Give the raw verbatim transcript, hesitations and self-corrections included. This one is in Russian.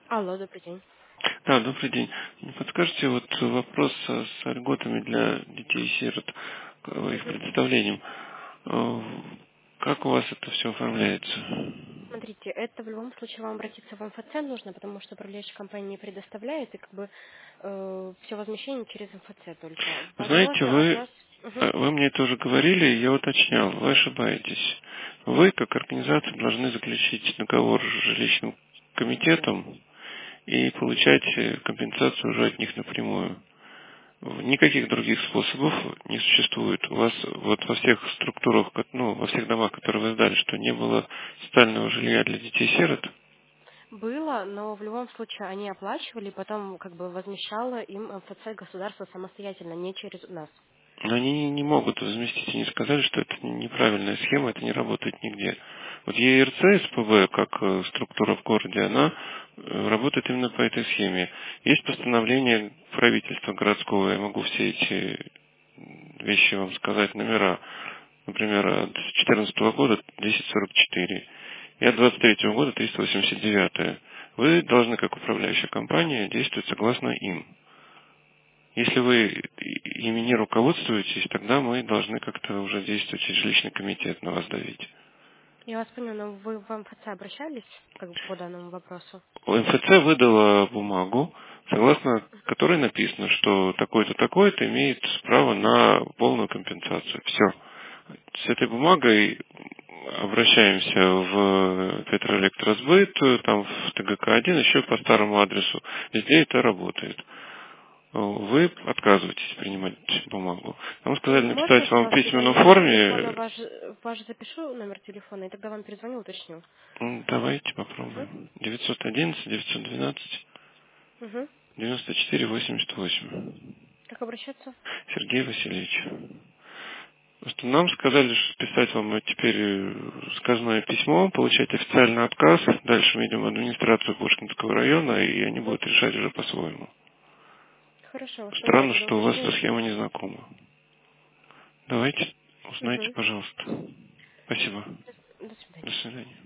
Алло, добрый день. Да, добрый день. Не подскажете, вот вопрос с, с льготами для детей-сирот, к их Мгм. предоставлением. Э, Как у вас это все оформляется? Смотрите, это в любом случае вам обратиться в МФЦ нужно, потому что управляющая компания не предоставляет, и как бы все возмещение через МФЦ только. Вы знаете, Возможно, от вы, нас... Мгм. э, вы мне это уже говорили, я уточнял, вы ошибаетесь. Вы, как организация, должны заключить договор с жилищным комитетом и получать э, компенсацию уже от них напрямую. Никаких других способов не существует. У вас вот во всех структурах, ко- ну, во всех домах, которые вы сдали, что не было социального жилья для детей-сирот, Было, но в любом случае они оплачивали, потом как бы возмещало им МФЦ государство самостоятельно, не через нас. но они не не могут возместить. Они сказали, что это неправильная схема, это не работает нигде. Вот ЕРЦ, СПБ, как э, структура в городе, она э, работает именно по этой схеме. Есть постановление правительства городского, я могу все эти вещи вам сказать, номера. Например, от две тысячи четырнадцатого года двести сорок четыре и от двадцать третьего года триста восемьдесят девять. Вы должны, как управляющая компания, действовать согласно им. Если вы ими не руководствуетесь, тогда мы должны как-то уже действовать, и жилищный комитет на вас давить. Я вас поняла, но вы в МФЦ обращались как бы по данному вопросу? МФЦ выдала бумагу, согласно которой написано, что такой-то, такой-то имеет право на полную компенсацию. Все. С этой бумагой обращаемся в Петроэлектросбыт, там в ТГК один, еще по старому адресу. Везде это работает. Вы отказываетесь принимать бумагу. Нам сказали Можно написать с вам в вашего письменном номера телефона форме. ваш, ваш запишу номер телефона, и тогда вам перезвоню, уточню. М, Давайте Угу. попробуем. девятьсот одиннадцать девятьсот двенадцать Угу. девяносто четыре восемьдесят восемь. Как обращаться? Сергей Васильевич. Просто нам сказали, что писать вам э, теперь э, сказное письмо, получать официальный отказ. Дальше мы идем в администрацию Пушкинского района, и они Угу. будут решать уже по-своему. Хорошо, вас поняла, Странно, тогда что у вас эта уточню. схема не знакома. Давайте, узнайте, Угу. пожалуйста. Спасибо. До свидания. До свидания.